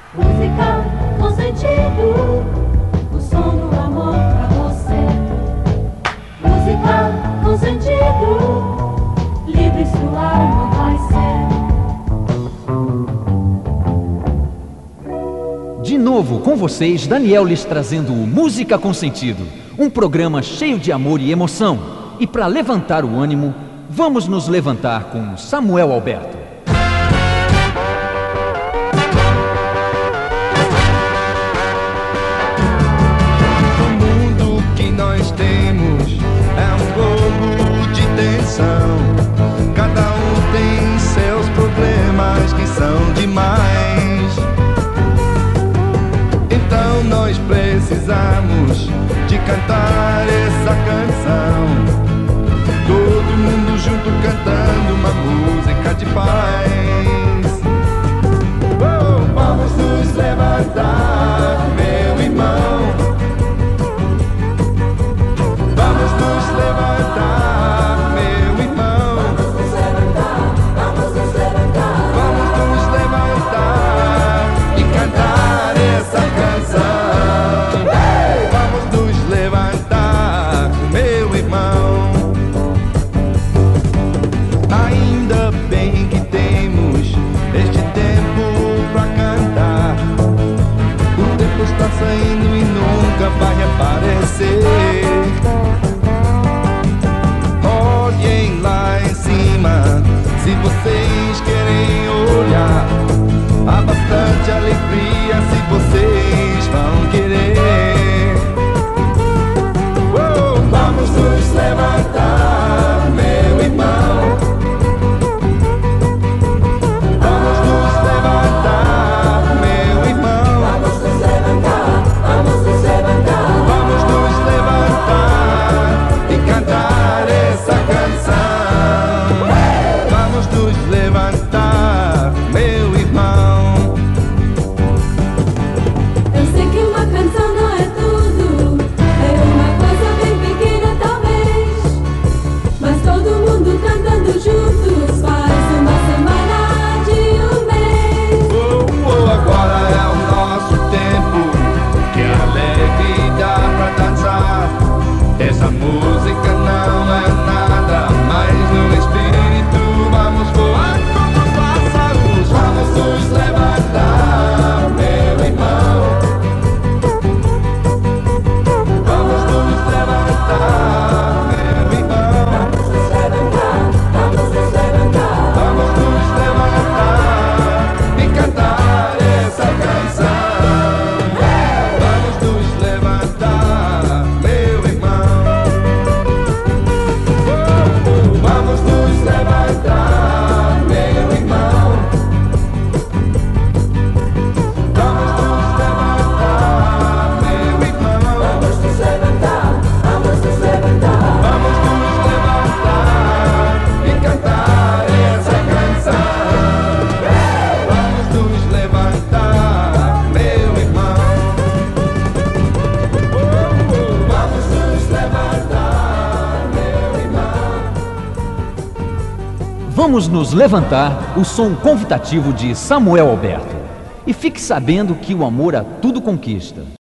Música com sentido, o som do amor pra você. Música com sentido, livre sua alma vai ser. De novo com vocês, Daniel lhes trazendo o Música com Sentido, um programa cheio de amor e emoção. E para levantar o ânimo, vamos nos levantar com Samuel Alberto. Cada um tem seus problemas que são demais. Então nós precisamos de cantar essa canção. Todo mundo junto cantando uma música de paz. Vamos nos levantar, meu irmão. Vamos nos levantar. Saindo e nunca vai aparecer. Olhem lá em cima, se vocês querem olhar. Há bastante alegria se vocês vão querer. Vamos nos levantar, meu irmão. Vamos nos levantar, meu irmão. Vamos nos levantar. Vamos nos levantar e cantar essa canção. Vamos nos levantar, meu irmão. Eu sei que uma canção não é tudo, é uma coisa bem pequena talvez, mas todo mundo cantando juntos faz uma semana de um mês. Agora é o nosso tempo, que alegre dá pra dançar. Essa música não é nada, mas no espírito vamos voar como pássaros. Vamos nos levantar, meu irmão. Vamos nos levantar, meu irmão. Vamos nos levantar, vamos nos levantar. Vamos nos levantar e cantar essa canção. Vamos nos levantar, o som convidativo de Samuel Alberto. E fique sabendo que o amor a tudo conquista.